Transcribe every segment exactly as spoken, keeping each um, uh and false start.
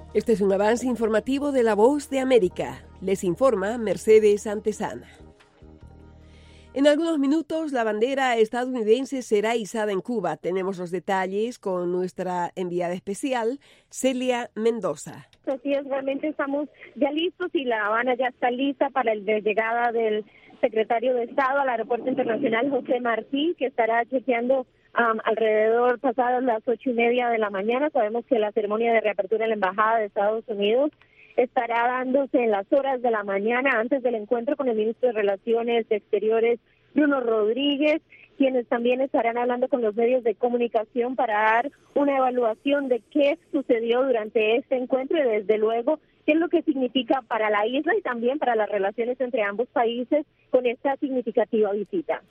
Este es un avance informativo de La Voz de América. Les informa Mercedes Antesana. En algunos minutos, la bandera estadounidense será izada en Cuba. Tenemos los detalles con nuestra enviada especial, Celia Mendoza. Así es, realmente estamos ya listos y La Habana ya está lista para la llegada del secretario de Estado al Aeropuerto Internacional José Martí, que estará chequeando um, alrededor pasadas las ocho y media de la mañana. Sabemos que la ceremonia de reapertura en la Embajada de Estados Unidos estará dándose en las horas de la mañana antes del encuentro con el ministro de Relaciones Exteriores, Bruno Rodríguez, quienes también estarán hablando con los medios de comunicación para dar una evaluación de qué sucedió durante este encuentro y desde luego qué es lo que significa para la isla y también para las relaciones entre ambos países con esta significativa visita.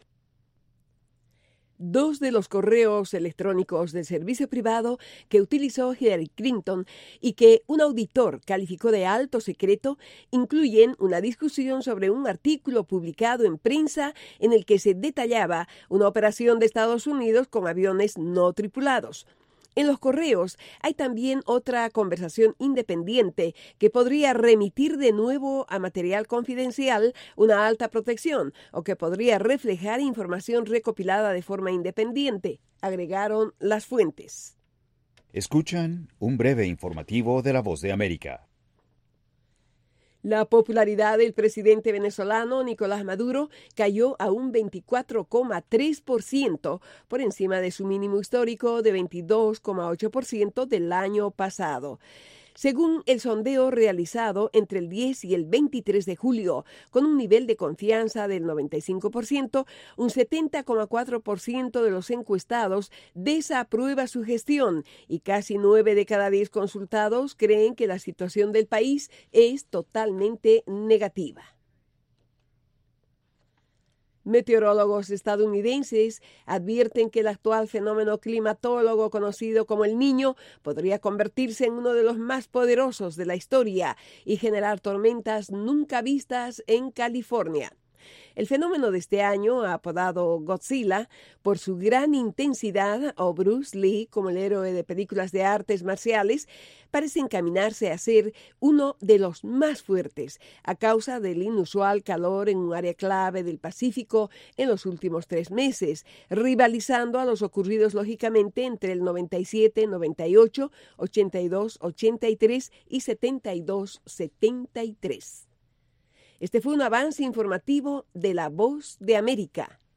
Dos de los correos electrónicos del servicio privado que utilizó Hillary Clinton y que un auditor calificó de alto secreto incluyen una discusión sobre un artículo publicado en prensa en el que se detallaba una operación de Estados Unidos con aviones no tripulados. En los correos hay también otra conversación independiente que podría remitir de nuevo a material confidencial una alta protección o que podría reflejar información recopilada de forma independiente, agregaron las fuentes. Escuchan un breve informativo de La Voz de América. La popularidad del presidente venezolano Nicolás Maduro cayó a un veinticuatro coma tres por ciento por encima de su mínimo histórico de veintidós coma ocho por ciento del año pasado. Según el sondeo realizado entre el diez y el veintitrés de julio, con un nivel de confianza del noventa y cinco por ciento, un setenta coma cuatro por ciento de los encuestados desaprueba su gestión y casi nueve de cada diez consultados creen que la situación del país es totalmente negativa. Meteorólogos estadounidenses advierten que el actual fenómeno climatólogo conocido como el Niño podría convertirse en uno de los más poderosos de la historia y generar tormentas nunca vistas en California. El fenómeno de este año, apodado Godzilla, por su gran intensidad, o Bruce Lee como el héroe de películas de artes marciales, parece encaminarse a ser uno de los más fuertes a causa del inusual calor en un área clave del Pacífico en los últimos tres meses, rivalizando a los ocurridos lógicamente entre el noventa y siete noventa y ocho, ochenta y dos ochenta y tres y setenta y dos setenta y tres. Este fue un avance informativo de La Voz de América.